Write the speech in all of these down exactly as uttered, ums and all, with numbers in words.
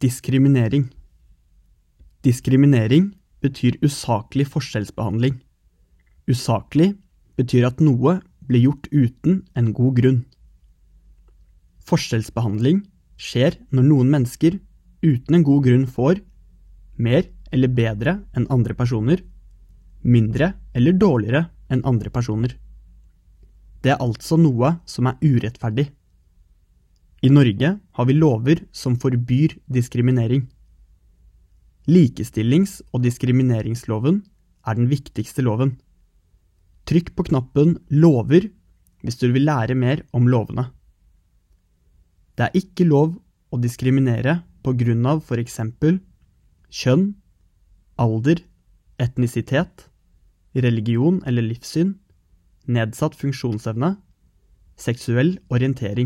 Diskriminering. Diskriminering betyr usaklig forskjellsbehandling. Usaklig betyr at noe blir gjort uten en god grunn. Forskjellsbehandling skjer når noen mennesker uten en god grunn får mer eller bedre enn andre personer, mindre eller dårligere enn andre personer. Det er altså noe som er urettferdig. I Norge har vi lover som forbyr diskriminering. Likestillings- og diskrimineringsloven er den viktigste loven. Trykk på knappen «Lover» hvis du vil lære mer om lovene. Det er ikke lov å diskriminere på grunn av for eksempel kjønn, alder, etnisitet, religion eller livssyn, nedsatt funksjonsevne, seksuell orientering.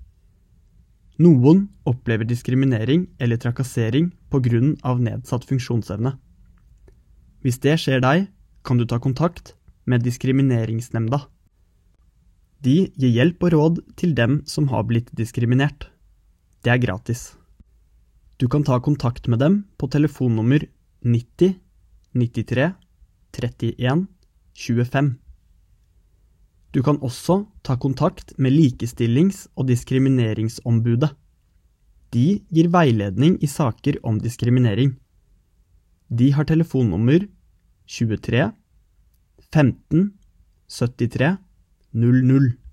Noen opplever diskriminering eller trakassering på grunn av nedsatt funksjonsevne. Hvis det skjer deg, kan du ta kontakt med Diskrimineringsnemnda. De gir hjelp og råd til dem som har blitt diskriminert. Det er gratis. Du kan ta kontakt med dem på telefonnummer nitti nittitre trettien tjuefem. Du kan også ta kontakt med Likestillings- og diskrimineringsombudet. De gir veiledning i saker om diskriminering. De har telefonnummer tjuetre femten syttitre null null.